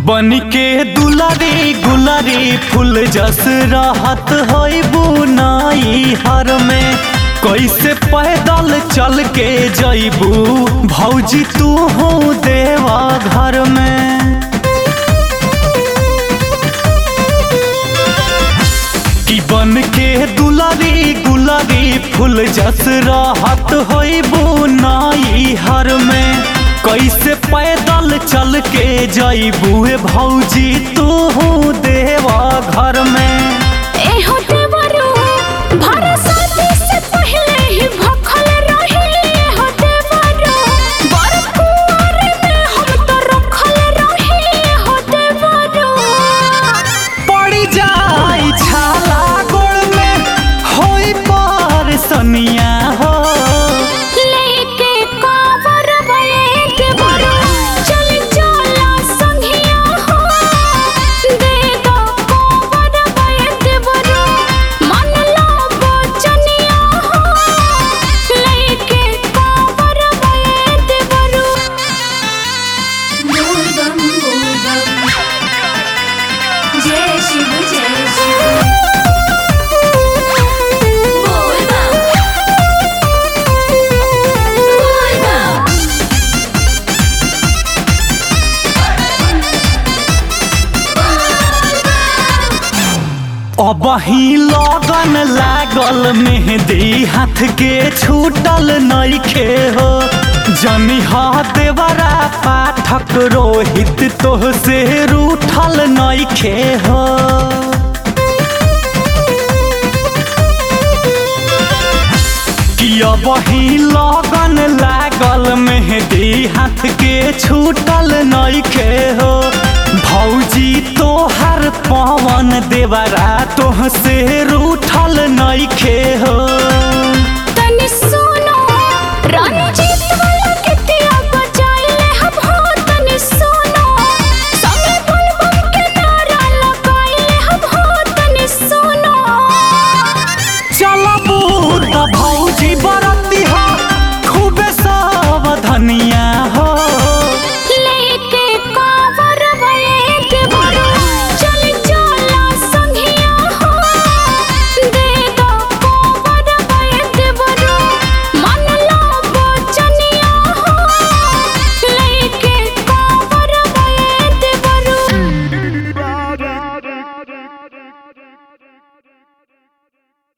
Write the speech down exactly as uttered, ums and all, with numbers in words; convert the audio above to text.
बनी के दुलारी गुलारी फूल जस रहत होई बुनाई हर में कैसे पैदल चल के जईबू भौजी तू हो देवा घर में। कि बन के दुलारी गुलारी फूल जस रहत होई बुनाई हर में कैसे पैदल चल के जईबू भौजी तू हो देवा घर में। एहो देवरू भर शादी से पहले ही भखल रही एहो देवरू बर कुंवर में हम तो रखल रही एहो देवरू। पड़ी जाई छाला गोड़ में होई पर सनिया हो लेके कावर बये देवरू चल चला संगिया हो दे दो कावर बये देवरू मन लो बचनिया हो लेके कावर बये देवरू। बोल बम बोल बम जय शिव जय शिव बोल बम बोल बम। अब ही लगन लागल मेहंदी हाथ के छूटल नइखे हो जनी हा देवरा पाठक रोहित तोह से रूठल नइखे हो। कि अब ही लगन लागल मेहंदी हाथ के छूटल नइखे हो भौजी तोहर पवन देवरा तोह से रूठल नइखे हो।